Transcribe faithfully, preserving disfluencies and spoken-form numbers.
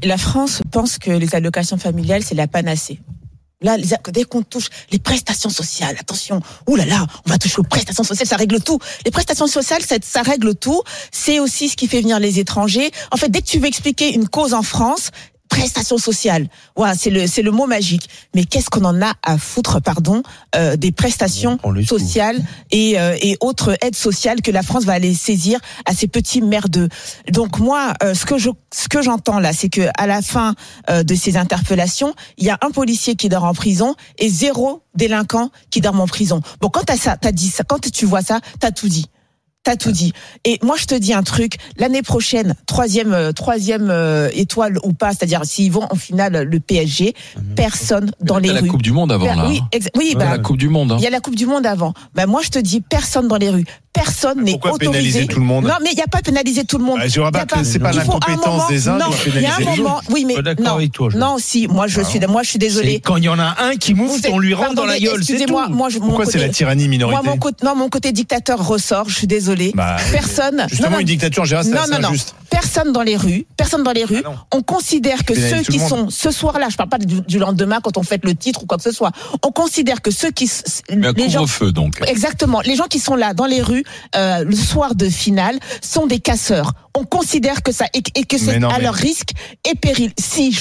La France pense que les allocations familiales, c'est la panacée. Là, les, dès qu'on touche les prestations sociales, attention, ouh là là, on va toucher aux prestations sociales, ça règle tout. Les prestations sociales, ça, ça règle tout. C'est aussi ce qui fait venir les étrangers. En fait, dès que tu veux expliquer une cause en France, prestations sociales, ouais, c'est le c'est le mot magique. Mais qu'est-ce qu'on en a à foutre, pardon, euh, des prestations sociales et euh, et autres aides sociales que la France va aller saisir à ces petits merdeux. Donc moi, euh, ce que je ce que j'entends là, c'est que à la fin euh, de ces interpellations, il y a un policier qui dort en prison et zéro délinquant qui dort en prison. Bon, quand t'as ça, t'as dit ça, quand tu vois ça, t'as tout dit. T'as tout dit. Et moi, je te dis un truc. L'année prochaine, troisième, euh, troisième euh, étoile ou pas, c'est-à-dire s'ils vont en finale le P S G, personne dans les rues. Il y a la Coupe du Monde avant, là. Oui, ex- oui, ouais, bah, la Coupe du Monde. Hein. Il y a la Coupe du Monde avant. Ben, moi, je te dis, personne dans les rues. Personne n'est Pourquoi autorisé. pénaliser tout le monde? Non, mais il n'y a pas pénaliser tout le monde. Bah, je rappelle que c'est pas l'incompétence des uns non, qui va il y a un pénaliser les moment, autres. oui, mais D'accord non, avec toi, je- non, si, moi, je suis, moi, je suis désolée. C'est quand il y en a un qui mouffe, Vous êtes- on lui rentre pardon, dans la mais gueule, c'est excusez-moi, tout. moi, je, mon Pourquoi côté- c'est la tyrannie minorité? Moi, mon côté, non, mon côté dictateur ressort. Je suis désolée. Bah, Personne. Justement, non, non, une dictature, en général, c'est non, assez non, non. injuste. Personne dans les rues, personne dans les rues. Ah non. On considère que Pénalise ceux tout qui le monde. sont ce soir-là, je parle pas du, du lendemain quand on fête le titre ou quoi que ce soit. On considère que ceux qui, Mais un les gens, couvre-feu, donc. exactement, les gens qui sont là dans les rues euh, le soir de finale sont des casseurs. On considère que ça et, et que c'est Mais non, à mais- leur risque et péril. Si je